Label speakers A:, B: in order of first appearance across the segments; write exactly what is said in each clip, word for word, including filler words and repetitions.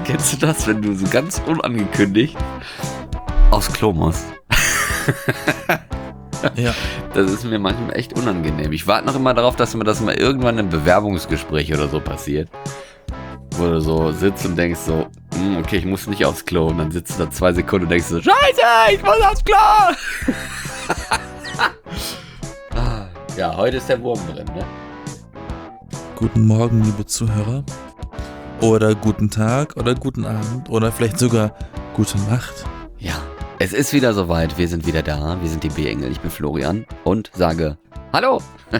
A: Kennst du das, wenn du so ganz unangekündigt aufs Klo musst?
B: Ja.
A: Das ist mir manchmal echt unangenehm. Ich warte noch immer darauf, dass mir das mal irgendwann im Bewerbungsgespräch oder so passiert. Wo du so sitzt und denkst so, hm, okay, ich muss nicht aufs Klo. Und dann sitzt du da zwei Sekunden und denkst so, Scheiße, ich muss aufs Klo! Ja, heute ist der Wurm drin, ne?
B: Guten Morgen, liebe Zuhörer. Oder guten Tag oder guten Abend oder vielleicht sogar gute Nacht.
A: Ja, es ist wieder soweit. Wir sind wieder da. Wir sind die B-Engel. Ich bin Florian und sage Hallo.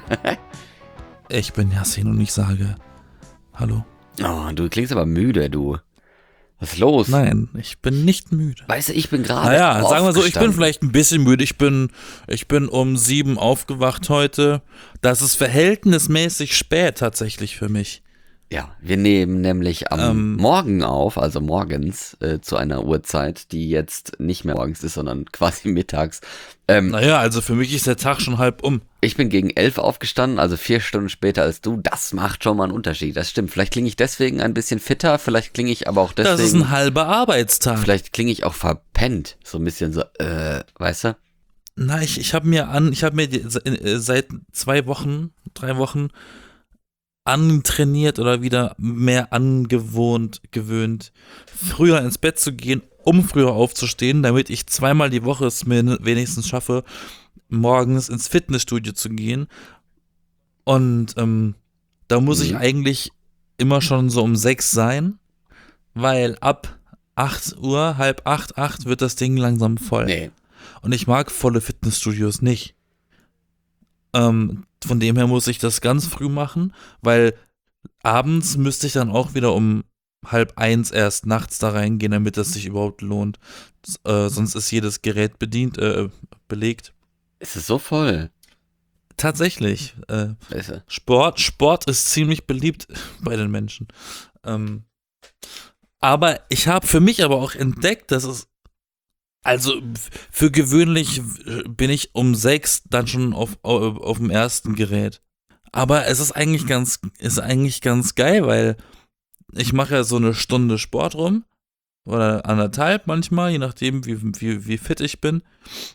B: Ich bin Yassin und ich sage Hallo.
A: Oh, du klingst aber müde, du. Was ist los?
B: Nein, ich bin nicht müde.
A: Weißt du, ich bin gerade
B: Naja, sagen wir so, ich bin
A: aufgestanden.
B: vielleicht ein bisschen müde. Ich bin, ich bin um sieben aufgewacht heute. Das ist verhältnismäßig spät tatsächlich für mich.
A: Ja, wir nehmen nämlich am
B: Ähm.
A: Morgen auf, also morgens, äh, zu einer Uhrzeit, die jetzt nicht mehr morgens ist, sondern quasi mittags. Ähm,
B: Naja, also für mich ist der Tag schon halb um.
A: Ich bin gegen elf aufgestanden, also vier Stunden später als du. Das macht schon mal einen Unterschied, das stimmt. Vielleicht klinge ich deswegen ein bisschen fitter, vielleicht klinge ich aber auch deswegen...
B: Das ist ein halber Arbeitstag.
A: Vielleicht klinge ich auch verpennt, so ein bisschen so, äh, weißt du?
B: Na, ich, ich habe mir an, ich habe mir die, äh, seit zwei Wochen, drei Wochen antrainiert oder wieder mehr angewohnt, gewöhnt, früher ins Bett zu gehen, um früher aufzustehen, damit ich zweimal die Woche es mir wenigstens schaffe, morgens ins Fitnessstudio zu gehen. Und ähm, da muss
A: Mhm.
B: ich eigentlich immer schon so um sechs sein, weil ab acht Uhr, halb acht, acht wird das Ding langsam voll.
A: Nee.
B: Und ich mag volle Fitnessstudios nicht. Ähm, von dem her muss ich das ganz früh machen, weil abends müsste ich dann auch wieder um halb eins erst nachts da reingehen, damit das sich überhaupt lohnt. S- Äh, sonst ist jedes Gerät bedient, äh, belegt.
A: Es ist so voll.
B: Tatsächlich. Äh,
A: Weißt du?
B: Sport, Sport ist ziemlich beliebt bei den Menschen. Ähm, aber ich habe für mich aber auch entdeckt, dass es also f- für gewöhnlich äh, bin ich um sechs dann schon auf, auf, auf dem ersten Gerät. Aber es ist eigentlich ganz, ist eigentlich ganz geil, weil ich mache ja so eine Stunde Sport rum oder anderthalb manchmal, je nachdem, wie, wie, wie fit ich bin.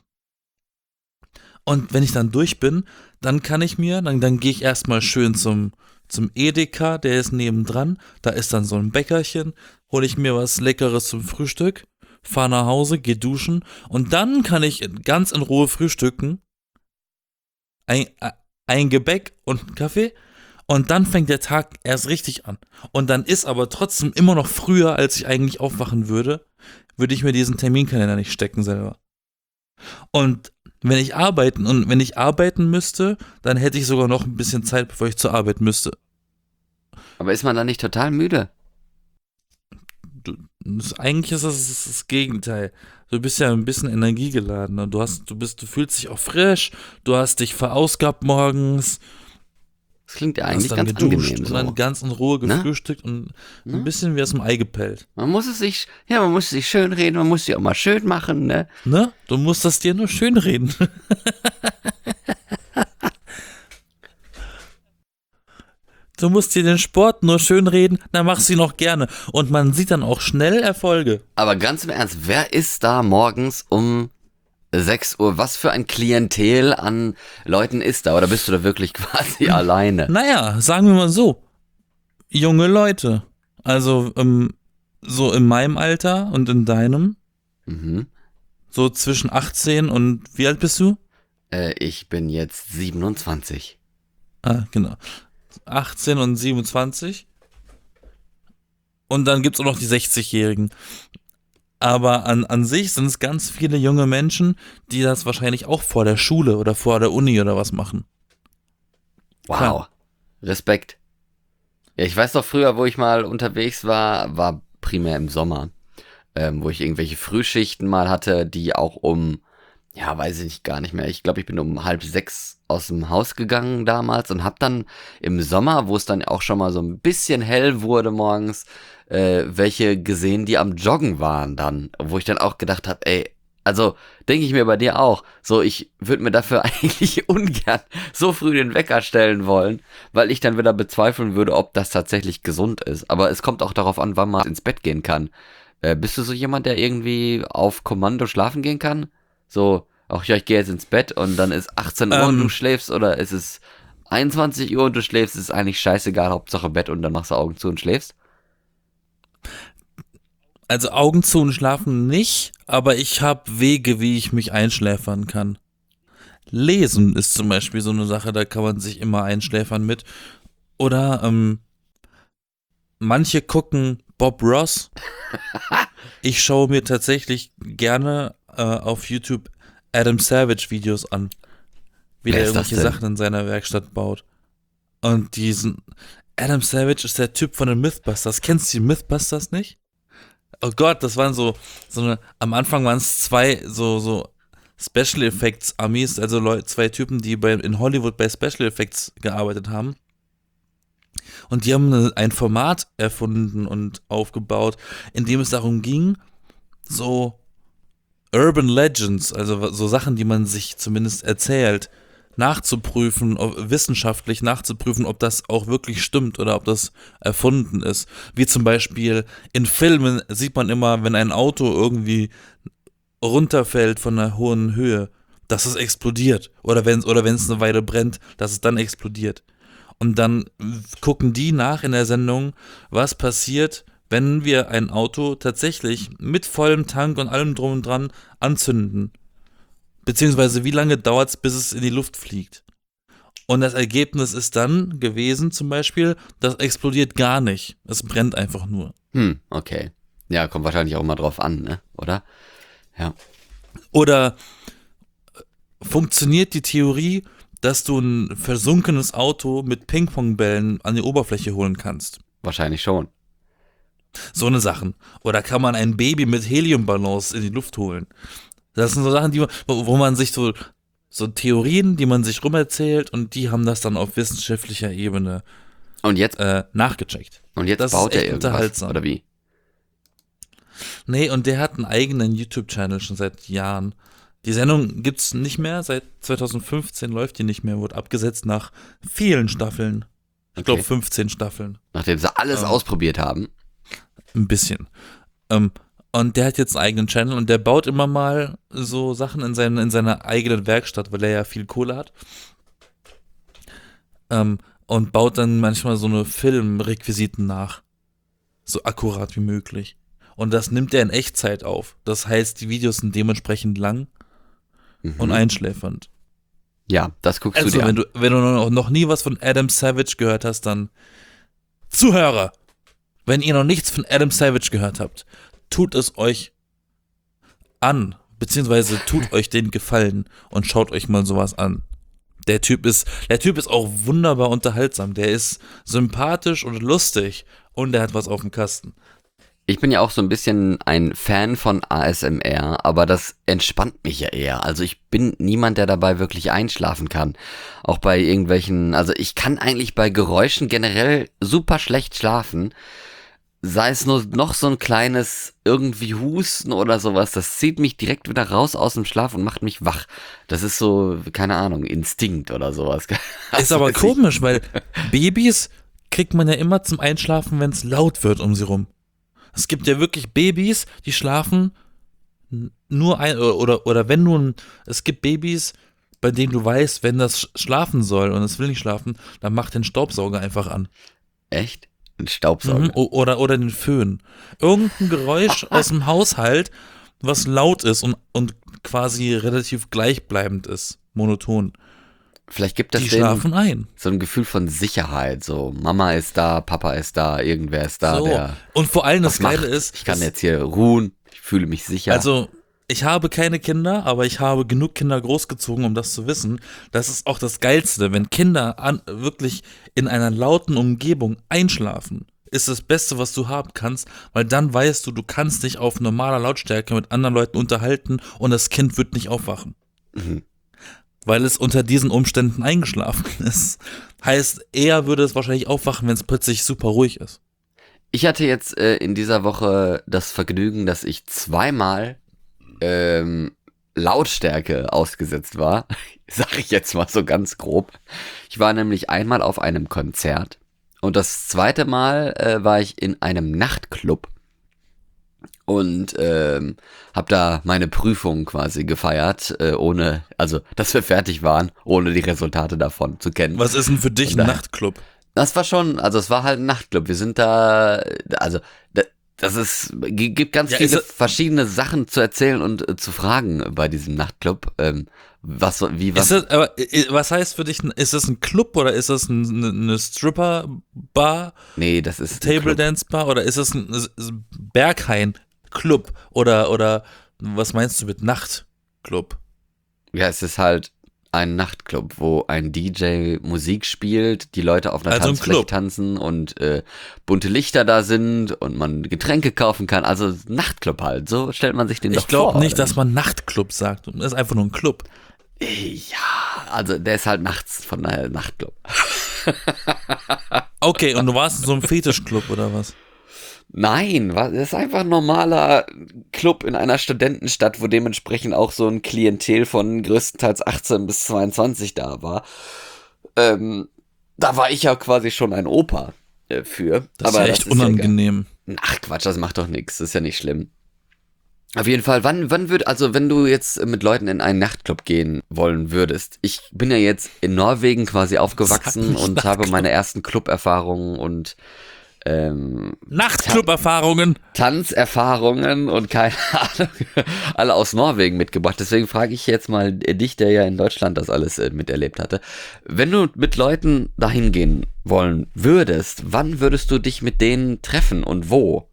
B: Und wenn ich dann durch bin, dann kann ich mir, dann, dann gehe ich erstmal schön zum, zum Edeka, der ist nebendran. Da ist dann so ein Bäckerchen, hole ich mir was Leckeres zum Frühstück, fahre nach Hause, gehe duschen und dann kann ich ganz in Ruhe frühstücken. Ein, äh, ein Gebäck und einen Kaffee. Und dann fängt der Tag erst richtig an. Und dann ist aber trotzdem immer noch früher, als ich eigentlich aufwachen würde, würde ich mir diesen Terminkalender nicht stecken selber. Und wenn ich arbeiten und wenn ich arbeiten müsste, dann hätte ich sogar noch ein bisschen Zeit, bevor ich zur Arbeit müsste.
A: Aber ist man da nicht total müde?
B: Du, das, eigentlich ist das, das das Gegenteil. Du bist ja ein bisschen energiegeladener. Du hast, du bist, du fühlst dich auch frisch. Du hast dich verausgabt morgens.
A: Das klingt ja
B: Hast
A: eigentlich
B: dann
A: ganz
B: geduscht
A: angenehm
B: und
A: so.
B: dann ganz in Ruhe
A: Ne?
B: gefrühstückt und
A: Ne?
B: ein bisschen wie aus dem Ei gepellt.
A: Man muss es sich, ja, man muss es sich schön reden, man muss sich auch mal schön machen, ne?
B: Ne? Du musst das dir nur schön reden. Du musst dir den Sport nur schön reden, dann machst du ihn auch gerne. Und man sieht dann auch schnell Erfolge.
A: Aber ganz im Ernst, wer ist da morgens um sechs Uhr? Was für ein Klientel an Leuten ist da? Oder bist du da wirklich quasi alleine?
B: Naja, sagen wir mal so. Junge Leute. Also ähm, so in meinem Alter und in deinem.
A: Mhm.
B: So zwischen achtzehn und wie alt bist du?
A: Äh, ich bin jetzt siebenundzwanzig.
B: Ah, genau. achtzehn und siebenundzwanzig. Und dann gibt es auch noch die sechzigjährigen. Aber an, an sich sind es ganz viele junge Menschen, die das wahrscheinlich auch vor der Schule oder vor der Uni oder was machen.
A: Wow.
B: Klar.
A: Respekt. Ja, ich weiß doch früher, wo ich mal unterwegs war, war primär im Sommer, ähm, wo ich irgendwelche Frühschichten mal hatte, die auch um, ja, weiß ich nicht, gar nicht mehr. Ich glaube, ich bin um halb sechs aus dem Haus gegangen damals und hab dann im Sommer, wo es dann auch schon mal so ein bisschen hell wurde morgens, äh, welche gesehen, die am Joggen waren dann, wo ich dann auch gedacht habe, ey, Also denke ich mir bei dir auch. So, ich würde mir dafür eigentlich ungern so früh den Wecker stellen wollen, weil ich dann wieder bezweifeln würde, ob das tatsächlich gesund ist. Aber es kommt auch darauf an, wann man ins Bett gehen kann. Äh, bist du so jemand, der irgendwie auf Kommando schlafen gehen kann? So, ach ja, ich gehe jetzt ins Bett und dann ist achtzehn Uhr und du
B: Ähm,
A: schläfst oder ist es einundzwanzig Uhr und du schläfst, ist eigentlich scheißegal, Hauptsache Bett und dann machst du Augen zu und schläfst?
B: also Augen zu und schlafen nicht, aber ich habe Wege, wie ich mich einschläfern kann. Lesen ist zum Beispiel so eine Sache, da kann man sich immer einschläfern mit. Oder ähm, manche gucken Bob Ross. Ich schaue mir tatsächlich gerne äh, auf YouTube Adam Savage Videos an, wie
A: Wer
B: der
A: ist das
B: irgendwelche
A: denn?
B: Sachen in seiner Werkstatt baut. Und diesen Adam Savage ist der Typ von den Mythbusters. Kennst du die Mythbusters nicht? Oh Gott, das waren so, so eine, am Anfang waren es zwei so, so Special Effects Amis, also Leute, zwei Typen, die bei, in Hollywood bei Special Effects gearbeitet haben. Und die haben eine, ein Format erfunden und aufgebaut, in dem es darum ging, so Urban Legends, also so Sachen, die man sich zumindest erzählt, nachzuprüfen, ob- wissenschaftlich nachzuprüfen, ob das auch wirklich stimmt oder ob das erfunden ist. Wie zum Beispiel in Filmen sieht man immer, wenn ein Auto irgendwie runterfällt von einer hohen Höhe, dass es explodiert. Oder wenn oder wenn es eine Weile brennt, dass es dann explodiert. Und dann gucken die nach in der Sendung, was passiert, wenn wir ein Auto tatsächlich mit vollem Tank und allem drum und dran anzünden. Beziehungsweise wie lange dauert es, bis es in die Luft fliegt. Und das Ergebnis ist dann gewesen, zum Beispiel, das explodiert gar nicht. Es brennt einfach nur.
A: Hm, okay. Ja, kommt wahrscheinlich auch mal drauf an, ne? Oder? Ja.
B: Oder funktioniert die Theorie, dass du ein versunkenes Auto mit Ping-Pong-Bällen an die Oberfläche holen kannst?
A: Wahrscheinlich schon.
B: So eine Sachen. Oder kann man ein Baby mit Heliumballons in die Luft holen? Das sind so Sachen, die man, wo, wo man sich so, so Theorien, die man sich rumerzählt und die haben das dann auf wissenschaftlicher Ebene
A: Und jetzt,
B: äh, nachgecheckt.
A: und jetzt
B: Das
A: baut
B: ist
A: er
B: echt
A: irgendwas,
B: unterhaltsam.
A: oder wie?
B: Nee, und der hat einen eigenen YouTube-Channel schon seit Jahren. Die Sendung gibt's nicht mehr, seit zwanzig fünfzehn läuft die nicht mehr, wurde abgesetzt nach vielen Staffeln. Ich glaube
A: Okay.
B: fünfzehn Staffeln.
A: Nachdem sie alles
B: Ähm.
A: ausprobiert haben.
B: Ein bisschen. Ähm, und der hat jetzt einen eigenen Channel und der baut immer mal so Sachen in, seine, in seiner eigenen Werkstatt, weil er ja viel Kohle hat. Ähm, und baut dann manchmal so eine Filmrequisiten nach. So akkurat wie möglich. Und das nimmt er in Echtzeit auf. Das heißt, die Videos sind dementsprechend lang
A: Mhm.
B: und einschläfernd.
A: Ja, das guckst
B: Also,
A: du dir
B: wenn
A: an.
B: du, wenn du noch, noch nie was von Adam Savage gehört hast, dann Zuhörer, wenn ihr noch nichts von Adam Savage gehört habt, tut es euch an, beziehungsweise tut euch den Gefallen und schaut euch mal sowas an. Der Typ ist, der Typ ist auch wunderbar unterhaltsam. Der ist sympathisch und lustig und der hat was auf dem Kasten.
A: Ich bin ja auch so ein bisschen ein Fan von A S M R, aber das entspannt mich ja eher. Also ich bin niemand, der dabei wirklich einschlafen kann. Auch bei irgendwelchen, also ich kann eigentlich bei Geräuschen generell super schlecht schlafen. Sei es nur noch so ein kleines irgendwie Husten oder sowas, das zieht mich direkt wieder raus aus dem Schlaf und macht mich wach. Das ist so, keine Ahnung, Instinkt oder sowas.
B: Ist
A: Das
B: aber
A: weiß ich.
B: komisch, weil Babys kriegt man ja immer zum Einschlafen, wenn es laut wird um sie rum. Es gibt ja wirklich Babys, die schlafen n- nur ein, oder, oder, oder wenn nun, es gibt Babys, bei denen du weißt, wenn das sch- schlafen soll und es will nicht schlafen, dann mach den Staubsauger einfach an.
A: Echt? Ein Staubsauger.
B: Mhm. O- Oder, oder den Föhn. Irgendein Geräusch aus dem Haushalt, was laut ist und, und quasi relativ gleichbleibend ist, monoton.
A: Vielleicht gibt das
B: Die
A: denen
B: schlafen ein.
A: so ein Gefühl von Sicherheit. So, Mama ist da, Papa ist da, irgendwer ist da,
B: So.
A: der
B: Und vor allem
A: was
B: das Geile
A: macht.
B: ist,
A: Ich kann
B: dass-
A: jetzt hier ruhen, ich fühle mich sicher.
B: also ich habe keine Kinder, aber ich habe genug Kinder großgezogen, um das zu wissen. Das ist auch das Geilste, wenn Kinder an, wirklich in einer lauten Umgebung einschlafen. Ist das Beste, was du haben kannst, weil dann weißt du, du kannst dich auf normaler Lautstärke mit anderen Leuten unterhalten und das Kind wird nicht aufwachen.
A: Mhm.
B: Weil es unter diesen Umständen eingeschlafen ist. Heißt, er würde es wahrscheinlich aufwachen, wenn es plötzlich super ruhig ist.
A: Ich hatte jetzt äh, in dieser Woche das Vergnügen, dass ich zweimal ähm, Lautstärke ausgesetzt war, sage ich jetzt mal so ganz grob. Ich war nämlich einmal auf einem Konzert und das zweite Mal äh, war ich in einem Nachtclub und ähm, habe da meine Prüfung quasi gefeiert, äh, ohne, also dass wir fertig waren, ohne die Resultate davon zu kennen.
B: Was ist denn für dich
A: Und
B: ein
A: da-
B: Nachtclub?
A: Das war schon, also es war halt ein Nachtclub. Wir sind da, also da- das ist, g- gibt ganz
B: Ja, ist
A: viele
B: das-
A: verschiedene Sachen zu erzählen und äh, zu fragen bei diesem Nachtclub. Ähm, was, so- wie, was?
B: Ist das, aber äh, was heißt für dich, ist das ein Club oder ist das ein, eine, eine Stripper-Bar,
A: Nee, das ist ein
B: Table
A: Club.
B: Dance Bar oder ist das ein, ist ein Berghain-Club oder, oder was meinst du mit Nachtclub?
A: Ja, es ist halt ein Nachtclub, wo ein D J Musik spielt, die Leute auf einer
B: Also ein
A: Tanzfläche
B: Club.
A: tanzen und äh, bunte Lichter da sind und man Getränke kaufen kann. Also Nachtclub halt. So stellt man sich den doch
B: Ich glaube
A: vor.
B: nicht,
A: oder
B: dass man Nachtclub sagt. Das ist einfach nur ein Club.
A: Ja, also der ist halt nachts von daher Nachtclub.
B: Okay, und du warst in so einem Fetischclub oder was?
A: Nein, wa- das ist einfach ein normaler Club in einer Studentenstadt, wo dementsprechend auch so ein Klientel von größtenteils achtzehn bis zweiundzwanzig da war. Ähm, da war ich ja quasi schon ein Opa äh, für.
B: Das
A: aber
B: ist ja echt
A: das ist ja
B: unangenehm.
A: egal. Ach Quatsch, das macht doch nichts, das ist ja nicht schlimm. Auf jeden Fall, wann, wann wird, also wenn du jetzt mit Leuten in einen Nachtclub gehen wollen würdest, ich bin ja jetzt in Norwegen quasi
B: Sag
A: aufgewachsen
B: nicht
A: und habe
B: Nachtclub.
A: meine ersten Club-Erfahrungen und ähm,
B: Nachtclub-Erfahrungen.
A: Tanzerfahrungen und keine Ahnung, alle aus Norwegen mitgebracht. Deswegen frage ich jetzt mal dich, der ja in Deutschland das alles äh, miterlebt hatte. Wenn du mit Leuten dahin gehen wollen würdest, wann würdest du dich mit denen treffen und wo?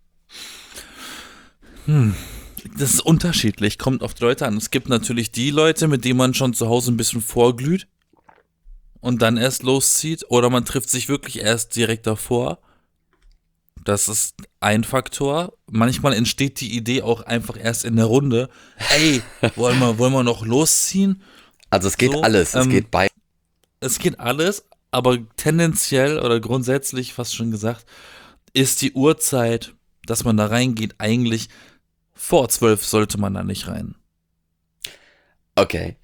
B: Das ist unterschiedlich, kommt auf die Leute an. Es gibt natürlich die Leute, mit denen man schon zu Hause ein bisschen vorglüht und dann erst loszieht. Oder man trifft sich wirklich erst direkt davor. Das ist ein Faktor. Manchmal entsteht die Idee auch einfach erst in der Runde. Ey, wollen wir, wollen wir noch losziehen?
A: Also es geht
B: So,
A: alles, es
B: ähm,
A: geht bei.
B: Es geht alles, aber tendenziell oder grundsätzlich, fast schon gesagt, ist die Uhrzeit, dass man da reingeht, eigentlich vor zwölf sollte man da nicht rein.
A: Okay.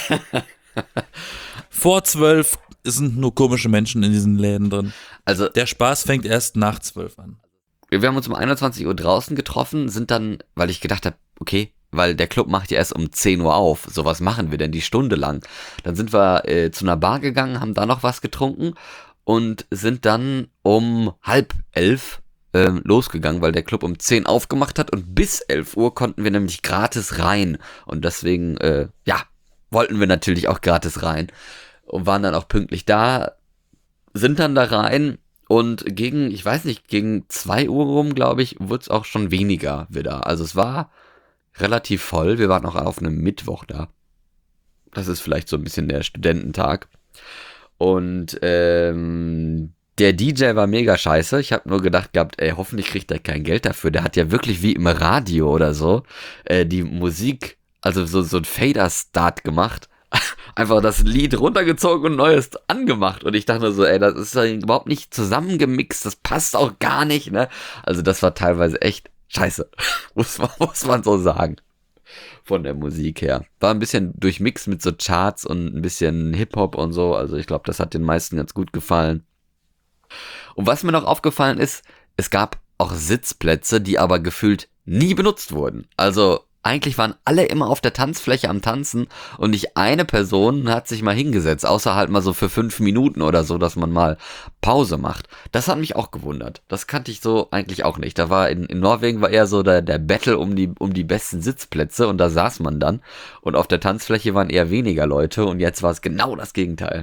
B: Vor zwölf sind nur komische Menschen in diesen Läden drin.
A: Also
B: Der Spaß fängt erst nach zwölf an.
A: wir haben uns um einundzwanzig Uhr draußen getroffen, sind dann, weil ich gedacht habe, okay, weil der Club macht ja erst um zehn Uhr auf. So was machen wir denn die Stunde lang? Dann sind wir äh, zu einer Bar gegangen, haben da noch was getrunken und sind dann um halb elf ähm, losgegangen, weil der Club um zehn aufgemacht hat und bis elf Uhr konnten wir nämlich gratis rein. Und deswegen, äh, ja, wollten wir natürlich auch gratis rein und waren dann auch pünktlich da, sind dann da rein und gegen, ich weiß nicht, gegen zwei Uhr rum, glaube ich, wurde es auch schon weniger wieder. Also es war relativ voll. Wir waren auch auf einem Mittwoch da. Das ist vielleicht so ein bisschen der Studententag. Und ähm, der D J war mega scheiße. Ich habe nur gedacht gehabt, ey, hoffentlich kriegt er kein Geld dafür. Der hat ja wirklich wie im Radio oder so äh, die Musik, also so, so ein Fader-Start gemacht. Einfach das Lied runtergezogen und neues angemacht. Und ich dachte so, ey, das ist ja überhaupt nicht zusammengemixt. Das passt auch gar nicht, ne? Also das war teilweise echt scheiße. muss, man, muss man so sagen. Von der Musik her. War ein bisschen durchmixed mit so Charts und ein bisschen Hip-Hop und so. Also ich glaube, das hat den meisten ganz gut gefallen. Und was mir noch aufgefallen ist, es gab auch Sitzplätze, die aber gefühlt nie benutzt wurden. Also eigentlich waren alle immer auf der Tanzfläche am Tanzen und nicht eine Person hat sich mal hingesetzt, außer halt mal so für fünf Minuten oder so, dass man mal Pause macht. Das hat mich auch gewundert. Das kannte ich so eigentlich auch nicht. Da war in, in Norwegen war eher so der, der Battle um die, um die besten Sitzplätze und da saß man dann und auf der Tanzfläche waren eher weniger Leute und jetzt war es genau das Gegenteil.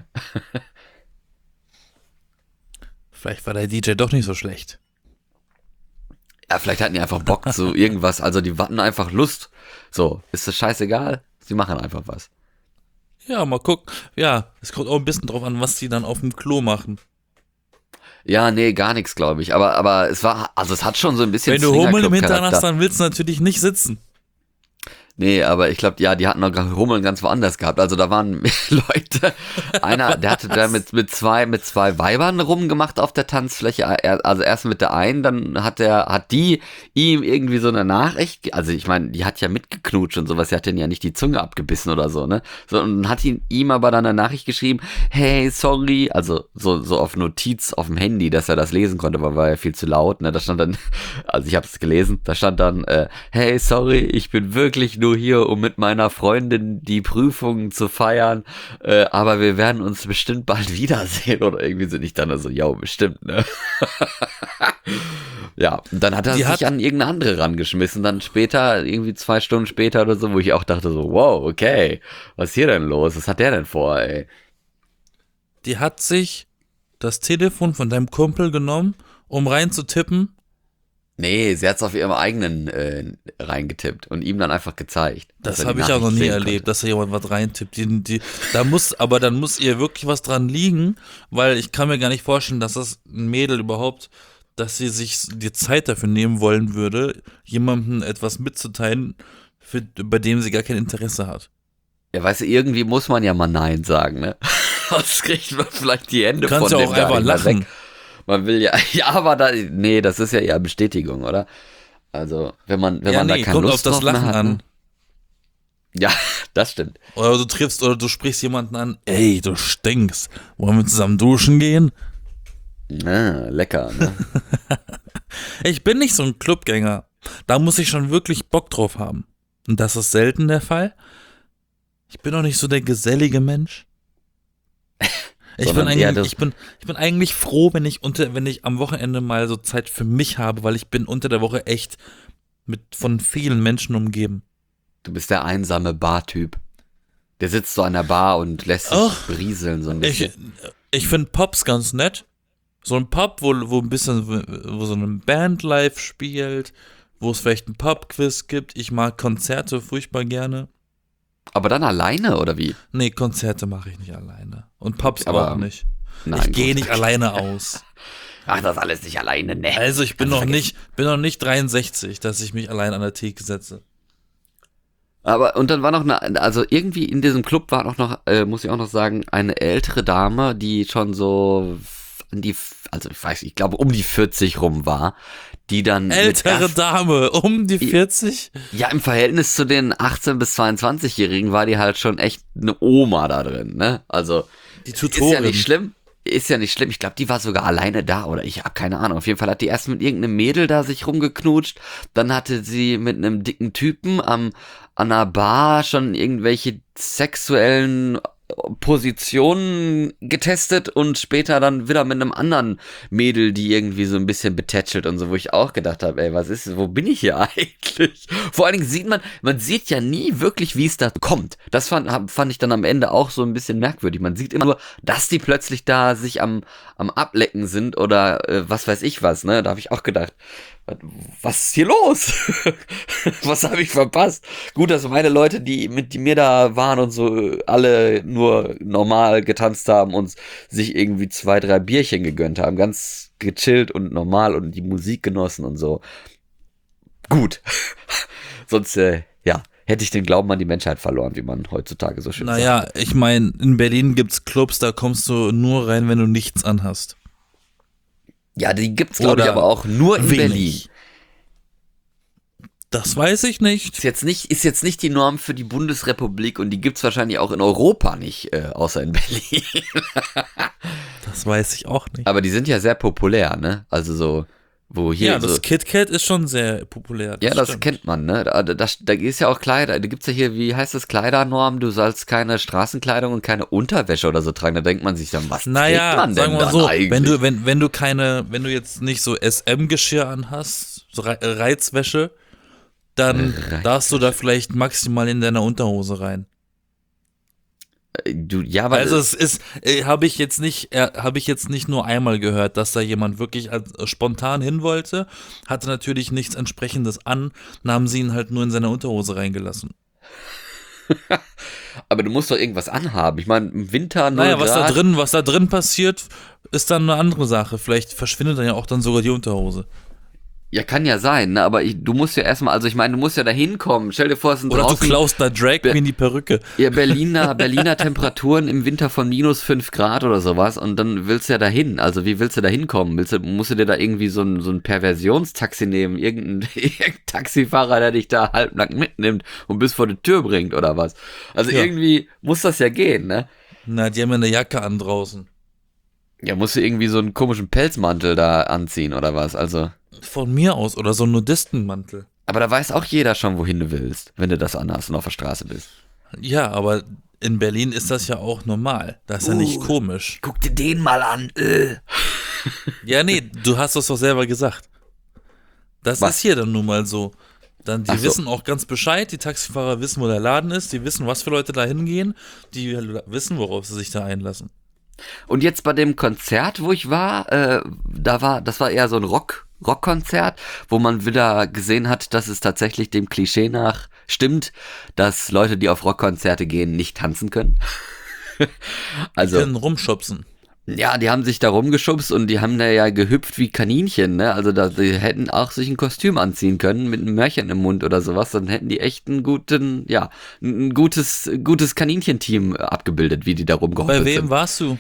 B: Vielleicht war der D J doch nicht so schlecht.
A: Ja, vielleicht hatten die einfach Bock zu irgendwas, also die hatten einfach Lust. So, ist das scheißegal? Sie machen einfach was.
B: Ja, mal gucken. Ja, es kommt auch ein bisschen drauf an, was die dann auf dem Klo machen.
A: Ja, nee, gar nichts, glaube ich. Aber, aber es war, also es hat schon so ein bisschen
B: Wenn du Hummel im Hintern
A: Swingerclub-Charakter.
B: hast, dann willst du natürlich nicht sitzen.
A: Nee, aber ich glaube, ja, die hatten noch Rummeln ganz woanders gehabt. Also da waren Leute, einer, der hatte da mit, mit zwei, mit zwei Weibern rumgemacht auf der Tanzfläche. Er, also erst mit der einen, dann hat der, hat die ihm irgendwie so eine Nachricht, also ich meine, die hat ja mitgeknutscht und sowas, sie hat den ja nicht die Zunge abgebissen oder so, ne? So, und dann hat ihn, ihm aber dann eine Nachricht geschrieben, hey, sorry, also so, so auf Notiz auf dem Handy, dass er das lesen konnte, aber war ja viel zu laut, ne? Da stand dann, also ich habe es gelesen, da stand dann, äh, hey, sorry, ich bin wirklich nur hier, um mit meiner Freundin die Prüfungen zu feiern, äh, aber wir werden uns bestimmt bald wiedersehen oder irgendwie sind ich dann so, ja, bestimmt, ne? Ja, und dann hat er
B: Die
A: sich
B: hat-
A: an irgendeine andere rangeschmissen, dann später, irgendwie zwei Stunden später oder so, wo ich auch dachte so, wow, okay, was ist hier denn los? Was hat der denn vor, ey?
B: Die hat sich das Telefon von deinem Kumpel genommen, um reinzutippen.
A: Nee, sie hat's auf ihrem eigenen äh, reingetippt und ihm dann einfach gezeigt. dass
B: Das
A: er die
B: habe ich auch noch
A: Nachricht
B: nie
A: sehen
B: erlebt,
A: konnte.
B: dass da jemand was reintippt. Die, die, da muss, aber dann muss ihr wirklich was dran liegen, weil ich kann mir gar nicht vorstellen, dass das ein Mädel überhaupt, dass sie sich die Zeit dafür nehmen wollen würde, jemandem etwas mitzuteilen, für, bei dem sie gar kein Interesse hat.
A: Ja, weißt du, irgendwie muss man ja mal Nein sagen, ne? Sonst kriegt man vielleicht die Hände
B: Du kannst
A: von
B: ja
A: dem
B: auch
A: gar
B: einfach
A: nicht mehr
B: lachen.
A: weg. Man will ja, ja, aber da, nee, das ist ja eher Bestätigung, oder? Also, wenn man, wenn
B: Ja,
A: man
B: nee,
A: da keine
B: kommt
A: Lust
B: auf das
A: drauf mehr
B: Lachen
A: hat,
B: an.
A: ne? Ja, das stimmt.
B: Oder du triffst oder du sprichst jemanden an, ey, du stinkst. Wollen wir zusammen duschen gehen?
A: Ah, lecker, ne?
B: Ich bin nicht so ein Clubgänger. Da muss ich schon wirklich Bock drauf haben. Und das ist selten der Fall. Ich bin auch nicht so der gesellige Mensch. Ich bin,
A: Sondern eher
B: eigentlich,
A: das-
B: ich, bin, ich bin eigentlich froh, wenn ich unter, wenn ich am Wochenende mal so Zeit für mich habe, weil ich bin unter der Woche echt mit von vielen Menschen umgeben.
A: Du bist der einsame Bartyp. Der sitzt so an der Bar und lässt sich
B: Ach,
A: berieseln so ein
B: Ich,
A: bisschen.
B: ich finde Pops ganz nett. So ein Pub, wo, wo ein bisschen, wo so eine Band live spielt, wo es vielleicht ein Pub-Quiz gibt. Ich mag Konzerte furchtbar gerne.
A: Aber dann alleine, oder wie?
B: Nee, Konzerte mache ich nicht alleine. Und Pubs
A: Aber-
B: auch nicht.
A: Nein,
B: ich gehe
A: gut.
B: nicht alleine aus.
A: Ach, das alles nicht alleine, ne?
B: Also ich bin
A: Kannst
B: noch
A: du
B: nicht, bin noch nicht dreiundsechzig, dass ich mich allein an der Theke setze.
A: Aber, und dann war noch eine, also irgendwie in diesem Club war auch noch, äh, muss ich auch noch sagen, eine ältere Dame, die schon so an die, also ich weiß, ich glaube um die vierzig rum war, die dann mit
B: Ältere
A: erst-
B: Dame, um die vierzig?
A: ja, im Verhältnis zu den achtzehn- bis zweiundzwanzig-Jährigen war die halt schon echt eine Oma da drin, ne? Also,
B: Die
A: ist ja
B: Tutorin.
A: nicht schlimm. Ist ja nicht schlimm. Ich glaube, die war sogar alleine da oder ich habe keine Ahnung. Auf jeden Fall hat die erst mit irgendeinem Mädel da sich rumgeknutscht. Dann hatte sie mit einem dicken Typen am, an einer Bar schon irgendwelche sexuellen Positionen getestet und später dann wieder mit einem anderen Mädel, die irgendwie so ein bisschen betätschelt und so, wo ich auch gedacht habe, ey, was ist, wo bin ich hier eigentlich? Vor allen Dingen sieht man, man sieht ja nie wirklich, wie es da kommt. Das fand, hab- fand ich dann am Ende auch so ein bisschen merkwürdig. Man sieht immer nur, dass die plötzlich da sich am, am Ablecken sind oder äh, was weiß ich was, ne? Da habe ich auch gedacht, was- was ist hier los? Was habe ich verpasst? Gut, dass meine Leute, die mit die mir da waren und so, alle nur normal getanzt haben und sich irgendwie zwei, drei Bierchen gegönnt haben. Ganz gechillt und normal und die Musik genossen und so. Gut. Sonst, äh, ja, hätte ich den Glauben an die Menschheit verloren, wie man heutzutage so schön sagt.
B: Naja, ich meine, in Berlin gibt's Clubs, da kommst du nur rein, wenn du nichts anhast.
A: Ja, die gibt's, glaube ich,
B: Oder
A: aber auch nur in
B: wenig.
A: Berlin.
B: Das weiß ich nicht.
A: Ist jetzt nicht, ist jetzt nicht die Norm für die Bundesrepublik und die gibt's wahrscheinlich auch in Europa nicht, äh, außer in Berlin.
B: Das weiß ich auch nicht.
A: Aber die sind ja sehr populär, ne? Also so, wo hier
B: Ja,
A: so.
B: das KitKat ist schon sehr populär.
A: Ja, das
B: stimmt.
A: kennt man, ne? Da, da, da ist ja auch Kleider, da gibt's ja hier, wie heißt das, Kleidernorm, du sollst keine Straßenkleidung und keine Unterwäsche oder so tragen. Da denkt man sich dann, was trägt
B: Naja,
A: man denn
B: sagen wir mal
A: dann
B: so,
A: eigentlich?
B: wenn du, wenn, wenn du keine, wenn du jetzt nicht so S M-Geschirr anhast, so Re- Reizwäsche, dann
A: Reizwäsche.
B: darfst du da vielleicht maximal in deiner Unterhose rein.
A: du, ja, aber
B: Also es ist, äh, habe ich jetzt nicht, äh, habe ich jetzt nicht nur einmal gehört, dass da jemand wirklich als, äh, spontan hin wollte, hatte natürlich nichts entsprechendes an, dann haben sie ihn halt nur in seine Unterhose reingelassen.
A: aber du musst doch irgendwas anhaben. Ich meine, im Winter null
B: Naja, was da
A: Grad.
B: drin, was da drin passiert, ist dann eine andere Sache. Vielleicht verschwindet dann ja auch dann sogar die Unterhose.
A: Ja, kann ja sein, ne? Aber ich, du musst ja erstmal, also ich meine, du musst ja da hinkommen. Stell dir vor, es sind
B: Oder
A: draußen...
B: du klaust da Drag Queen die Perücke.
A: Ja, Berliner, Berliner Temperaturen im Winter von minus fünf Grad oder sowas und dann willst du ja dahin. Also wie willst du da hinkommen? Willst du, musst du dir da irgendwie so ein, so ein Perversionstaxi nehmen? Irgendein, irgendein Taxifahrer, der dich da halbnackt mitnimmt und bis vor die Tür bringt oder was? Also
B: Ja.
A: irgendwie muss das ja gehen, ne?
B: Na, die haben ja eine Jacke an draußen.
A: Ja, musst du irgendwie so einen komischen Pelzmantel da anziehen oder was? Also...
B: Von mir aus. Oder so ein Nudistenmantel.
A: Aber da weiß auch jeder schon, wohin du willst, wenn du das anhast und auf der Straße bist.
B: Ja, aber in Berlin ist das ja auch normal. Das ist ja nicht
A: Uh.
B: komisch.
A: Guck dir den mal an. Äh.
B: Ja, nee, du hast das doch selber gesagt. Das
A: Was?
B: ist hier dann nun mal so. Dann, die
A: Ach so.
B: wissen auch ganz Bescheid, die Taxifahrer wissen, wo der Laden ist, die wissen, was für Leute da hingehen, die wissen, worauf sie sich da einlassen.
A: Und jetzt bei dem Konzert, wo ich war, äh, da war, das war eher so ein Rock, Rockkonzert, wo man wieder gesehen hat, dass es tatsächlich dem Klischee nach stimmt, dass Leute, die auf Rockkonzerte gehen, nicht tanzen können.
B: Die
A: Also,
B: können rumschubsen.
A: ja, die haben sich da rumgeschubst und die haben da ja gehüpft wie Kaninchen, ne? Also da, die hätten auch sich ein Kostüm anziehen können mit einem Mörchen im Mund oder sowas, dann hätten die echt einen guten, ja, ein gutes, gutes Kaninchenteam abgebildet, wie die da rumgehoppelt
B: Bei wem
A: sind.
B: warst du?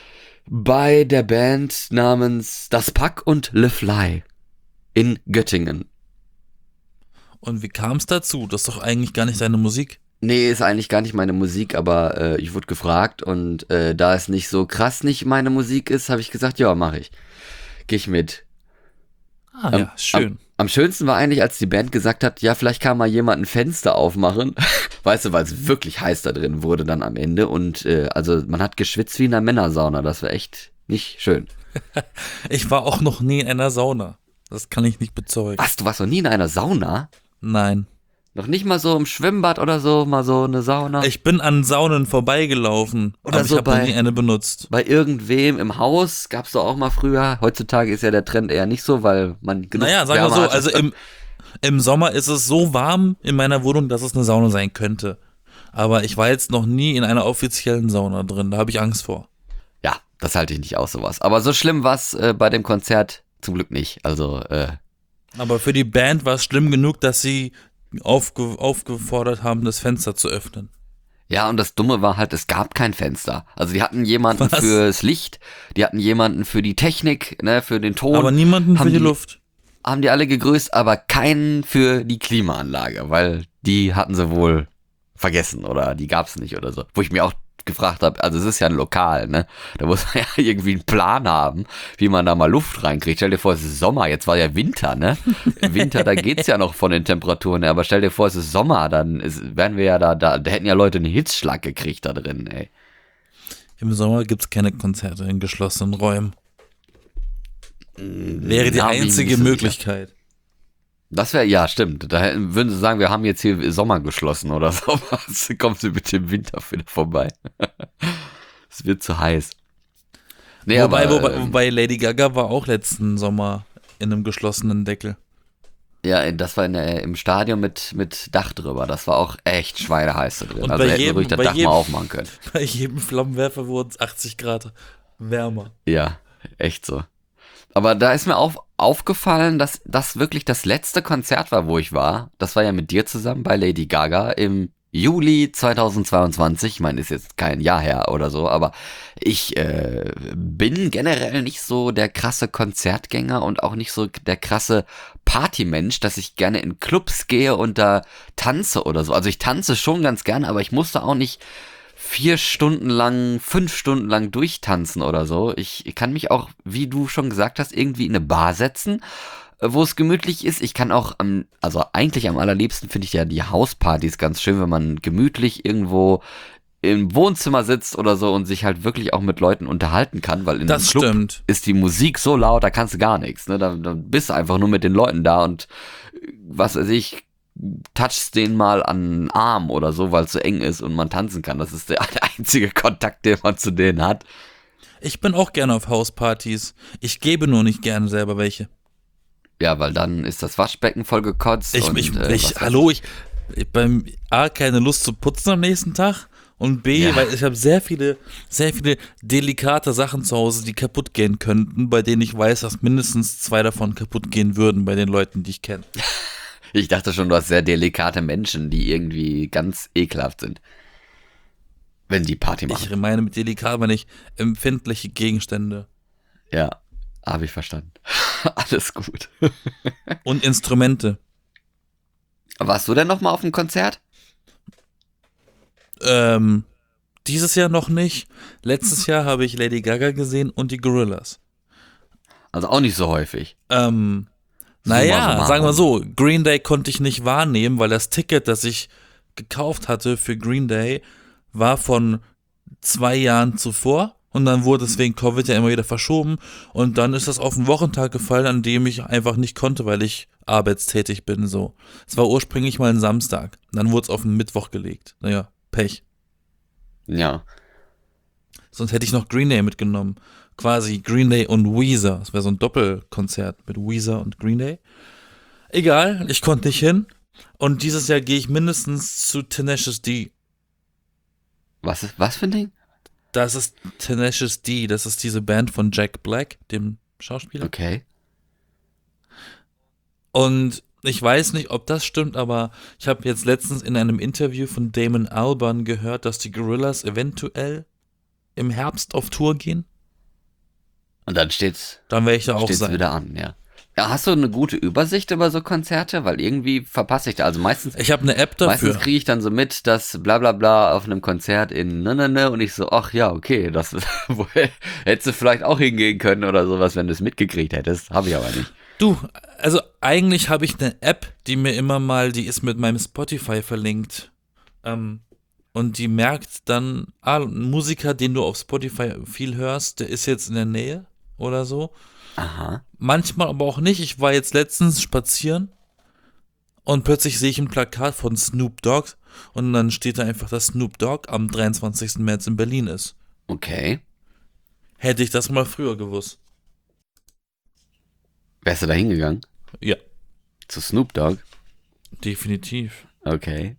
A: Bei der Band namens Das Pack und Le Fly in Göttingen.
B: Und wie kam es dazu? Das ist doch eigentlich gar nicht deine Musik.
A: Nee, ist eigentlich gar nicht meine Musik, aber äh, ich wurde gefragt und äh, da es nicht so krass nicht meine Musik ist, habe ich gesagt, ja, mache ich. Geh ich mit.
B: Ah
A: Am-
B: ja, schön.
A: Am, am schönsten war eigentlich, als die Band gesagt hat, ja, vielleicht kann mal jemand ein Fenster aufmachen. Weißt du, weil es wirklich heiß da drin wurde dann am Ende. Und äh, also man hat geschwitzt wie in einer Männersauna. Das war echt nicht schön.
B: Ich war auch noch nie in einer Sauna. Das kann ich nicht bezeugen.
A: Was, du warst noch nie in einer Sauna?
B: Nein.
A: Noch nicht mal so im Schwimmbad oder so, mal so eine Sauna?
B: Ich bin an Saunen vorbeigelaufen,
A: Oder
B: aber
A: so
B: ich habe
A: bei-
B: noch nie eine benutzt.
A: Bei irgendwem im Haus gab's doch auch mal früher. Heutzutage ist ja der Trend eher nicht so, weil man genug
B: Naja, sagen wir
A: Wärme
B: so,
A: hat.
B: also im, im Sommer ist es so warm in meiner Wohnung, dass es eine Sauna sein könnte. Aber ich war jetzt noch nie in einer offiziellen Sauna drin, da habe ich Angst vor.
A: Ja, das halte ich nicht aus, sowas. Aber so schlimm war's äh, bei dem Konzert zum Glück nicht. Also, äh,
B: Aber für die Band war es schlimm genug, dass sie aufge aufgefordert haben, das Fenster zu öffnen.
A: ja, und das Dumme war halt, es gab kein Fenster. Also die hatten jemanden
B: Was?
A: fürs Licht, die hatten jemanden für die Technik, ne, für den Ton.
B: Aber niemanden
A: haben
B: für die,
A: die-
B: Luft.
A: Haben die alle gegrüßt, aber keinen für die Klimaanlage, weil die hatten sie wohl vergessen oder die gab's nicht oder so. Wo ich mir auch gefragt habe, also es ist ja ein Lokal, ne? Da muss man ja irgendwie einen Plan haben, wie man da mal Luft reinkriegt. Stell dir vor, es ist Sommer, jetzt war ja Winter, ne? Im Winter, da geht's ja noch von den Temperaturen her, aber stell dir vor, es ist Sommer, dann ist, wären wir ja da, da, da hätten ja Leute einen Hitzschlag gekriegt da drin, ey.
B: Im Sommer gibt es keine Konzerte in geschlossenen Räumen. Wäre die
A: Ja, bin ich
B: einzige
A: nicht so
B: Möglichkeit.
A: Das wäre, ja, stimmt. Da hätten- würden sie sagen, wir haben jetzt hier Sommer geschlossen oder sowas. Kommen Sie bitte im Winter wieder vorbei. Es wird zu heiß. Nee,
B: wobei,
A: aber,
B: wobei,
A: ähm,
B: wobei Lady Gaga war auch letzten Sommer in einem geschlossenen Deckel.
A: ja, das war in der, im Stadion mit, mit Dach drüber. Das war auch echt schweineheiß da drin.
B: Und
A: Also
B: bei
A: hätten wir
B: jedem-
A: ruhig das
B: bei
A: Dach
B: jedem-
A: mal aufmachen können.
B: Bei jedem Flammenwerfer wurden es achtzig Grad wärmer.
A: Ja, echt so. Aber da ist mir auf, aufgefallen, dass das wirklich das letzte Konzert war, wo ich war. Das war ja mit dir zusammen bei Lady Gaga im Juli zweitausendzweiundzwanzig. Ich meine, ist jetzt kein Jahr her oder so, aber ich äh, bin generell nicht so der krasse Konzertgänger und auch nicht so der krasse Partymensch, dass ich gerne in Clubs gehe und da tanze oder so. Also ich tanze schon ganz gerne, aber ich musste auch nicht vier Stunden lang, fünf Stunden lang durchtanzen oder so. Ich, ich kann mich auch, wie du schon gesagt hast, irgendwie in eine Bar setzen, äh, wo es gemütlich ist. Ich kann auch, am, also eigentlich am allerliebsten finde ich ja die Hauspartys ganz schön, wenn man gemütlich irgendwo im Wohnzimmer sitzt oder so und sich halt wirklich auch mit Leuten unterhalten kann, weil in einem
B: Das
A: Club
B: stimmt.
A: ist die Musik so laut, da kannst du gar nichts. Ne? Da, da bist du einfach nur mit den Leuten da und äh, was weiß ich, touchst den mal an den Arm oder so, weil es so eng ist und man tanzen kann. Das ist der, der einzige Kontakt, den man zu denen hat.
B: Ich bin auch gerne auf Hauspartys. Ich gebe nur nicht gerne selber welche.
A: Ja, weil dann ist das Waschbecken voll gekotzt.
B: Ich,
A: und,
B: ich,
A: äh,
B: ich
A: was weiß
B: hallo, ich, ich beim A keine Lust zu putzen am nächsten Tag Und B,
A: Ja.
B: weil ich habe sehr viele, sehr viele delikate Sachen zu Hause, die kaputt gehen könnten, bei denen ich weiß, dass mindestens zwei davon kaputt gehen würden bei den Leuten, die ich kenne.
A: Ich dachte schon, du hast sehr delikate Menschen, die irgendwie ganz ekelhaft sind. Wenn die Party machen.
B: Ich meine mit delikat meine ich empfindliche Gegenstände
A: Ja, habe ich verstanden. Alles gut.
B: und Instrumente.
A: Warst du denn noch mal auf dem Konzert?
B: Ähm, dieses Jahr noch nicht. Letztes Jahr habe ich Lady Gaga gesehen und die Gorillas.
A: Also auch nicht so häufig.
B: Ähm,
A: Summa
B: naja,
A: summarum.
B: sagen wir so, Green Day konnte ich nicht wahrnehmen, weil das Ticket, das ich gekauft hatte für Green Day, war von zwei Jahren zuvor und dann wurde es wegen Covid ja immer wieder verschoben und dann ist das auf den Wochentag gefallen, an dem ich einfach nicht konnte, weil ich arbeitstätig bin, so. Es war ursprünglich mal ein Samstag, dann wurde es auf den Mittwoch gelegt. Naja, Pech.
A: Ja.
B: Sonst hätte ich noch Green Day mitgenommen. Quasi Green Day und Weezer. Das wäre so ein Doppelkonzert mit Weezer und Green Day. Egal, ich konnte nicht hin. Und dieses Jahr gehe ich mindestens zu Tenacious D.
A: Was ist, was für ein Ding?
B: Das ist Tenacious D. Das ist diese Band von Jack Black, dem Schauspieler.
A: Okay.
B: Und ich weiß nicht, ob das stimmt, aber ich habe jetzt letztens in einem Interview von Damon Albarn gehört, dass die Gorillas eventuell im Herbst auf Tour gehen.
A: Und dann steht's,
B: Dann werde ich da auch
A: steht's
B: sein.
A: wieder an, ja. Ja, hast du eine gute Übersicht über so Konzerte? Weil irgendwie verpasse ich da. Also meistens,
B: Ich habe eine App dafür.
A: meistens kriege ich dann so mit, dass bla bla bla auf einem Konzert in ne ne ne und ich so, ach ja, okay, das woher hättest du vielleicht auch hingehen können oder sowas, wenn du es mitgekriegt hättest. Habe ich aber nicht.
B: Du, also eigentlich habe ich eine App, die mir immer mal, die ist mit meinem Spotify verlinkt. Ähm, und die merkt dann, ah, ein Musiker, den du auf Spotify viel hörst, der ist jetzt in der Nähe oder so.
A: Aha.
B: Manchmal aber auch nicht. Ich war jetzt letztens spazieren und plötzlich sehe ich ein Plakat von Snoop Dogg und dann steht da einfach, dass Snoop Dogg am dreiundzwanzigsten März in Berlin ist.
A: Okay.
B: Hätte ich das mal früher gewusst.
A: Wärst du da hingegangen?
B: Ja,
A: Zu Snoop Dogg?
B: definitiv.
A: Okay.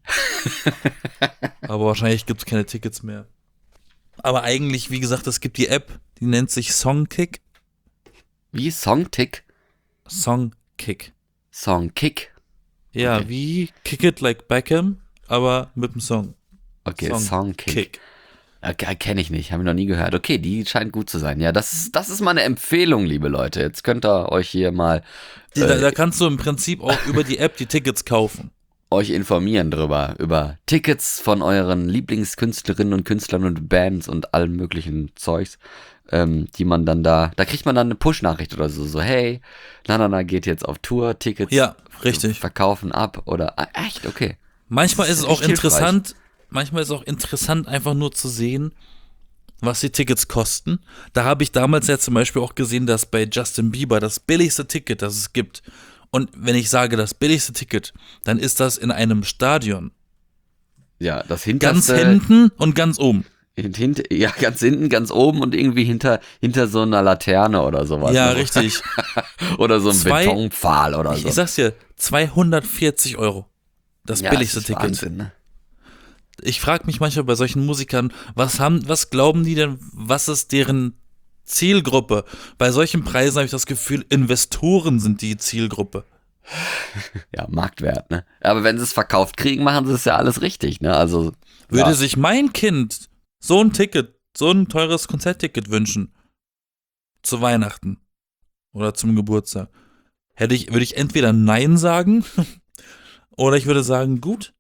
B: Aber wahrscheinlich gibt es keine Tickets mehr. Aber eigentlich, wie gesagt, es gibt die App, die nennt sich Songkick.
A: Wie Songtick?
B: Songkick.
A: Songkick?
B: Ja,
A: Okay.
B: wie Kick It Like Beckham, aber mit dem Song.
A: Okay,
B: Songkick.
A: Songkick. Okay, kenne ich nicht, habe ich noch nie gehört. Okay, die scheint gut zu sein. Ja, das ist, das ist mal eine Empfehlung, liebe Leute. Jetzt könnt ihr euch hier mal
B: Die, da, da kannst du im Prinzip auch über die App die Tickets kaufen.
A: euch informieren drüber, über Tickets von euren Lieblingskünstlerinnen und Künstlern und Bands und allem möglichen Zeugs, ähm, die man dann da, da kriegt man dann eine Push-Nachricht oder so, so, hey, na, na, na, geht jetzt auf Tour, Tickets
B: Ja, richtig.
A: verkaufen ab oder, ah, echt, okay.
B: Manchmal
A: Das
B: ist
A: ist
B: es auch
A: echt hilfreich.
B: interessant, manchmal ist es auch interessant, einfach nur zu sehen, was die Tickets kosten. Da habe ich damals ja zum Beispiel auch gesehen, dass bei Justin Bieber das billigste Ticket, das es gibt, und wenn ich sage das billigste Ticket, dann ist das in einem Stadion.
A: Ja, das
B: Ganz
A: hinterste,
B: hinten und ganz oben.
A: hint, hint, ja, ganz hinten, ganz oben und irgendwie hinter, hinter so einer Laterne oder sowas.
B: Ja,
A: ne?
B: richtig.
A: Oder so ein
B: Zwei-
A: Betonpfahl oder
B: Ich,
A: so.
B: ich sag's dir, zweihundertvierzig Euro. Das
A: ja,
B: billigste
A: das ist
B: Ticket.
A: Wahnsinn, ne?
B: Ich frage mich manchmal bei solchen Musikern, was haben, was glauben die denn, was ist deren Zielgruppe? Bei solchen Preisen habe ich das Gefühl, Investoren sind die Zielgruppe.
A: Ja, Marktwert, ne? Aber wenn sie es verkauft kriegen, machen sie es ja alles richtig, ne? Also,
B: Würde
A: ja.
B: sich mein Kind so ein Ticket, so ein teures Konzertticket wünschen zu Weihnachten oder zum Geburtstag, hätte ich, würde ich entweder Nein sagen oder ich würde sagen, gut,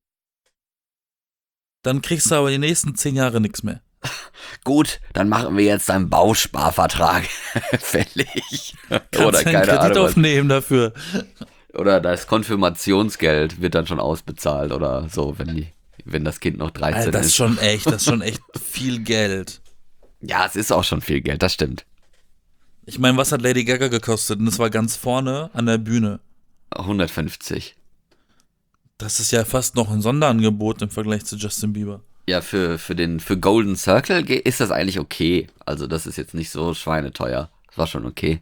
B: dann kriegst du aber die nächsten zehn Jahre nichts mehr.
A: Gut, dann machen wir jetzt einen Bausparvertrag fällig.
B: Kannst
A: Oder
B: einen
A: keine
B: Kredit
A: Ahnung. Was.
B: aufnehmen dafür.
A: Oder das Konfirmationsgeld wird dann schon ausbezahlt oder so, wenn die, wenn das Kind noch dreizehn
B: Alter, das ist
A: ist.
B: schon echt, das ist schon echt viel Geld.
A: Ja, es ist auch schon viel Geld, das stimmt.
B: Ich meine, was hat Lady Gaga gekostet? Und das war ganz vorne an der Bühne.
A: hundertfünfzig.
B: Das ist ja fast noch ein Sonderangebot im Vergleich zu Justin Bieber.
A: Ja, für, für den, für Golden Circle ge- ist das eigentlich okay. Also, das ist jetzt nicht so schweineteuer. Das war schon okay.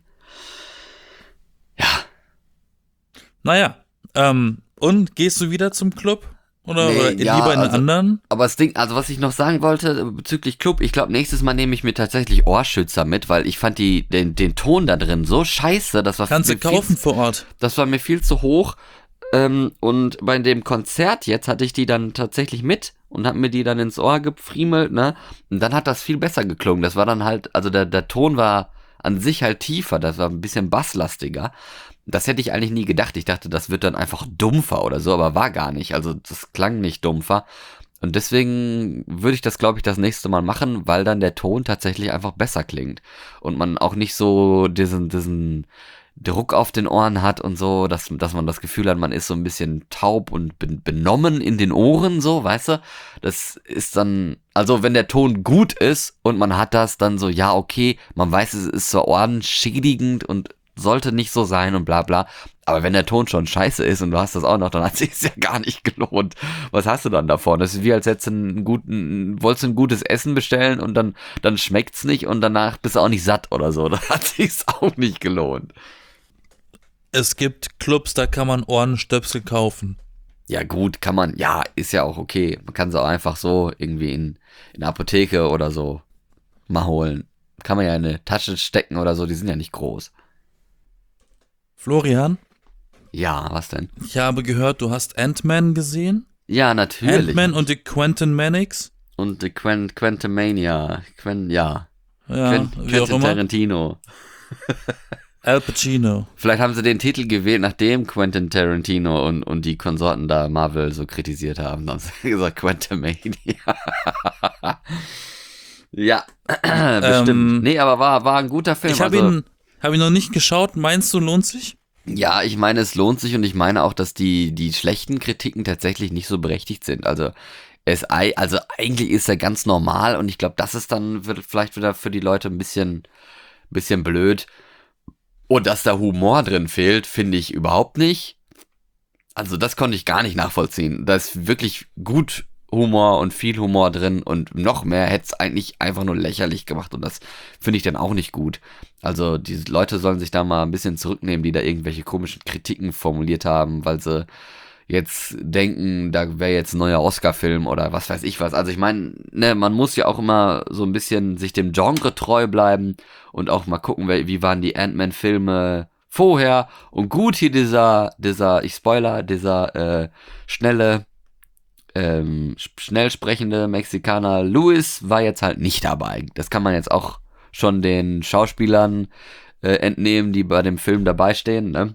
A: Ja.
B: Naja, ähm, und gehst du wieder zum Club? Oder,
A: Nee,
B: oder
A: ja,
B: lieber in
A: also-
B: anderen?
A: Aber das Ding, also was ich noch sagen wollte bezüglich Club, ich glaube, nächstes Mal nehme ich mir tatsächlich Ohrschützer mit, weil ich fand die, den, den Ton da drin so scheiße, das war
B: Kannst du
A: mir viel
B: kaufen vor Ort.
A: Das war mir viel zu hoch. Ähm, und bei dem Konzert jetzt hatte ich die dann tatsächlich mit und hab mir die dann ins Ohr gefriemelt, ne? Und dann hat das viel besser geklungen. Das war dann halt, also der, der Ton war an sich halt tiefer, das war ein bisschen basslastiger. Das hätte ich eigentlich nie gedacht. Ich dachte, das wird dann einfach dumpfer oder so, aber war gar nicht. Also das klang nicht dumpfer. Und deswegen würde ich das, glaube ich, das nächste Mal machen, weil dann der Ton tatsächlich einfach besser klingt. Und man auch nicht so diesen, diesen Druck auf den Ohren hat und so, dass, dass man das Gefühl hat, man ist so ein bisschen taub und ben- benommen in den Ohren, so, weißt du? Das ist dann, also wenn der Ton gut ist und man hat das dann so, ja, okay, man weiß, es ist so ohrenschädigend und sollte nicht so sein und bla bla. Aber wenn der Ton schon scheiße ist und du hast das auch noch, dann hat es sich ja gar nicht gelohnt. Was hast du dann davon? Das ist wie als hättest du einen guten, wolltest du ein gutes Essen bestellen und dann, dann schmeckt's nicht und danach bist du auch nicht satt oder so. Da hat sich's auch nicht gelohnt.
B: Es gibt Clubs, da kann man Ohrenstöpsel kaufen.
A: Ja gut, kann man, ja, ist ja auch okay. Man kann sie auch einfach so irgendwie in, in der Apotheke oder so mal holen. Kann man ja in eine Tasche stecken oder so, die sind ja nicht groß.
B: Florian,
A: Ja, was denn?
B: ich habe gehört, du hast Ant-Man gesehen.
A: Ja, natürlich.
B: Ant-Man und die Quentin Mannix.
A: Und die Quent Quentimania. Quen ja.
B: Ja,
A: Quent
B: wie auch
A: Quentin
B: immer.
A: Tarantino.
B: Al Pacino.
A: Vielleicht haben sie den Titel gewählt, nachdem Quentin Tarantino und, und die Konsorten da Marvel so kritisiert haben. Dann haben sie gesagt Quentimania. Ja, bestimmt.
B: Ähm,
A: Nee, aber war, war ein guter Film.
B: Ich habe
A: also,
B: ihn, hab ihn noch nicht geschaut. Meinst du, lohnt sich?
A: Ja, ich meine, es lohnt sich und ich meine auch, dass die, die schlechten Kritiken tatsächlich nicht so berechtigt sind. Also, es, ei- also eigentlich ist er ganz normal und ich glaube, das ist dann wird vielleicht wieder für die Leute ein bisschen, bisschen blöd. Und dass da Humor drin fehlt, finde ich überhaupt nicht. Also, das konnte ich gar nicht nachvollziehen. Da ist wirklich gut Humor und viel Humor drin und noch mehr hätte es eigentlich einfach nur lächerlich gemacht und das finde ich dann auch nicht gut. Also die Leute sollen sich da mal ein bisschen zurücknehmen, die da irgendwelche komischen Kritiken formuliert haben, weil sie jetzt denken, da wäre jetzt ein neuer Oscar-Film oder was weiß ich was. Also ich meine, ne, man muss ja auch immer so ein bisschen sich dem Genre treu bleiben und auch mal gucken, wie wie waren die Ant-Man-Filme vorher. Und gut, hier dieser, dieser, ich spoiler, dieser äh, schnelle ähm, sch- schnell sprechende Mexikaner Luis war jetzt halt nicht dabei. Das kann man jetzt auch schon den Schauspielern äh, entnehmen, die bei dem Film dabei stehen, ne?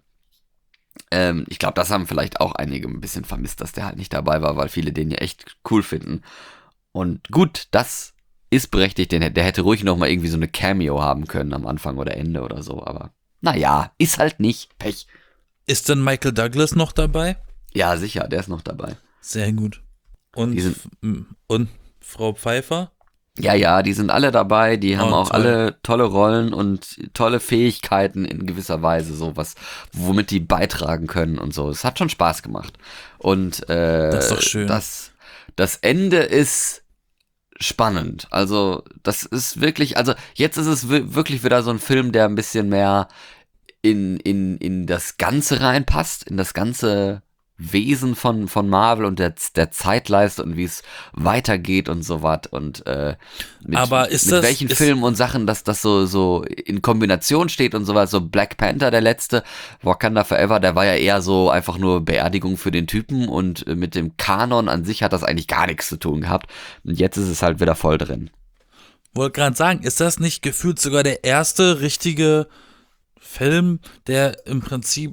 A: Ähm, ich glaube, das haben vielleicht auch einige ein bisschen vermisst, dass der halt nicht dabei war, weil viele den ja echt cool finden. Und gut, das ist berechtigt, den, der hätte ruhig noch mal irgendwie so eine Cameo haben können am Anfang oder Ende oder so, aber naja, ist halt nicht. Pech.
B: Ist denn Michael Douglas noch dabei?
A: Ja, sicher, der ist noch dabei.
B: Sehr gut. Und,
A: Die sind-
B: und Frau Pfeiffer?
A: Ja, ja, die sind alle dabei, die haben
B: Oh,
A: auch
B: toll.
A: alle tolle Rollen und tolle Fähigkeiten in gewisser Weise, so was, womit die beitragen können und so. Es hat schon Spaß gemacht. Und äh,
B: Das ist doch schön.
A: Das, das Ende ist spannend. Also, das ist wirklich, also jetzt ist es wi- wirklich wieder so ein Film, der ein bisschen mehr in, in, in das Ganze reinpasst, in das ganze Wesen von, von Marvel und der, der Zeitleiste und wie es weitergeht und so was und äh, mit,
B: Aber ist
A: mit
B: das-
A: welchen
B: ist-
A: Filmen und Sachen, dass das so, so in Kombination steht und sowas, so Black Panther, der letzte, Wakanda Forever, der war ja eher so einfach nur Beerdigung für den Typen und äh, mit dem Kanon an sich hat das eigentlich gar nichts zu tun gehabt und jetzt ist es halt wieder voll drin.
B: Wollte gerade sagen, ist das nicht gefühlt sogar der erste richtige Film, der im Prinzip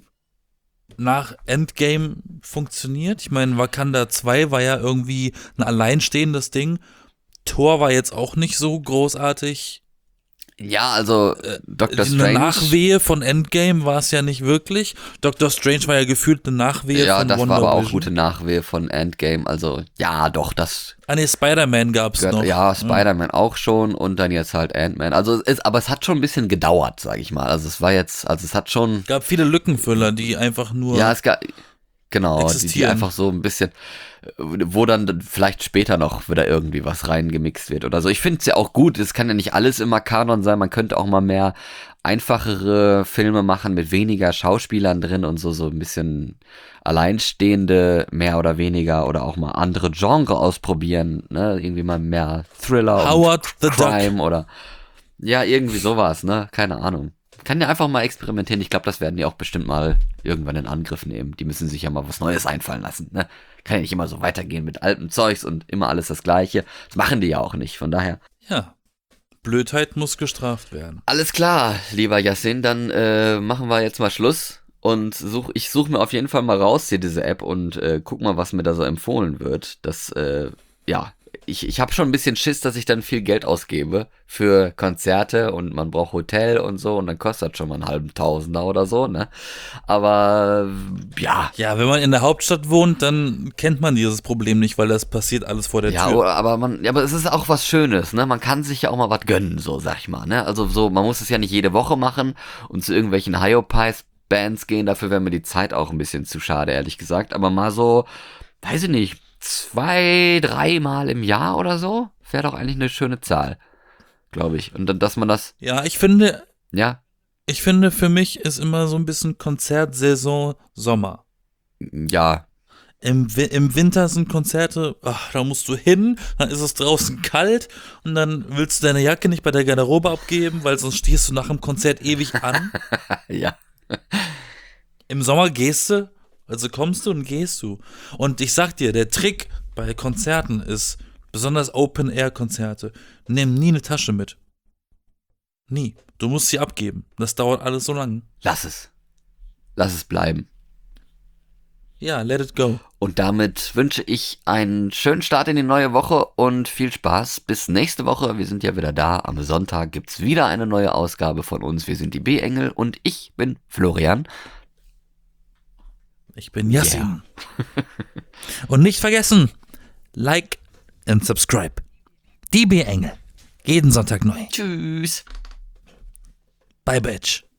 B: nach Endgame funktioniert? Ich meine, Wakanda zwei war ja irgendwie ein alleinstehendes Ding. Thor war jetzt auch nicht so großartig.
A: Ja, also äh, Doctor
B: Eine
A: Strange.
B: Nachwehe von Endgame war es ja nicht wirklich. Doctor Strange war ja gefühlt eine Nachwehe
A: Ja,
B: von
A: das
B: Wonder
A: war aber auch
B: Vision.
A: gute Nachwehe von Endgame. Also, ja, doch, das
B: Ah ne, Spider-Man gab's
A: gehört,
B: noch.
A: ja, Spider-Man auch schon und dann jetzt halt Ant-Man. Also, es, aber es hat schon ein bisschen gedauert, sag ich mal. Also, es war jetzt, also es hat schon,
B: Gab viele Lückenfüller, die einfach nur
A: ja, es gab, genau, die, die
B: existieren.
A: einfach so ein bisschen, wo dann vielleicht später noch wieder irgendwie was reingemixt wird oder so. Ich finde es ja auch gut, es kann ja nicht alles immer Kanon sein, man könnte auch mal mehr einfachere Filme machen mit weniger Schauspielern drin und so, so ein bisschen alleinstehende, mehr oder weniger, oder auch mal andere Genre ausprobieren, ne, irgendwie mal mehr Thriller
B: Howard
A: und
B: the
A: Crime
B: Duck.
A: oder, ja, irgendwie sowas, ne, keine Ahnung. Kann ja einfach mal experimentieren, ich glaube, das werden die auch bestimmt mal irgendwann in Angriff nehmen. Die müssen sich ja mal was Neues einfallen lassen, ne. Kann ja nicht immer so weitergehen mit altem Zeugs und immer alles das Gleiche. Das machen die ja auch nicht, von daher.
B: Ja, Blödheit muss gestraft werden.
A: Alles klar, lieber Yassin, dann äh, machen wir jetzt mal Schluss und such, ich suche mir auf jeden Fall mal raus hier diese App und äh, guck mal, was mir da so empfohlen wird. Das, äh, ja, ich, ich habe schon ein bisschen Schiss, dass ich dann viel Geld ausgebe für Konzerte und man braucht Hotel und so und dann kostet das schon mal einen halben Tausender oder so, ne? Aber ja.
B: Ja, wenn man in der Hauptstadt wohnt, dann kennt man dieses Problem nicht, weil das passiert alles vor der
A: Ja,
B: Tür.
A: aber man, ja, aber es ist auch was Schönes, ne? Man kann sich ja auch mal was gönnen, so sag ich mal, ne? Also so, man muss es ja nicht jede Woche machen und zu irgendwelchen Hyopies-Bands gehen, dafür wäre mir die Zeit auch ein bisschen zu schade, ehrlich gesagt. Aber mal so, weiß ich nicht, zwei, dreimal im Jahr oder so, wäre doch eigentlich eine schöne Zahl, glaube ich. Und dann, dass man das,
B: Ja, ich finde,
A: ja,
B: ich finde, für mich ist immer so ein bisschen Konzertsaison Sommer.
A: ja,
B: Im, Wi- Im Winter sind Konzerte, ach, da musst du hin, dann ist es draußen kalt und dann willst du deine Jacke nicht bei der Garderobe abgeben, weil sonst stehst du nach dem Konzert ewig an.
A: ja,
B: Im Sommer gehst du, also kommst du und gehst du. Und ich sag dir, der Trick bei Konzerten ist, besonders Open-Air-Konzerte, nimm nie eine Tasche mit. Nie. Du musst sie abgeben. Das dauert alles so lang.
A: lass es. Lass es bleiben.
B: Ja, let it go.
A: Und damit wünsche ich einen schönen Start in die neue Woche und viel Spaß. Bis nächste Woche. Wir sind ja wieder da. Am Sonntag gibt's wieder eine neue Ausgabe von uns. Wir sind die B-Engel und ich bin Florian.
B: Ich bin Yassin. Und nicht vergessen, like and subscribe. Die B-Engel. Jeden Sonntag neu.
A: Tschüss.
B: Bye, Bitch.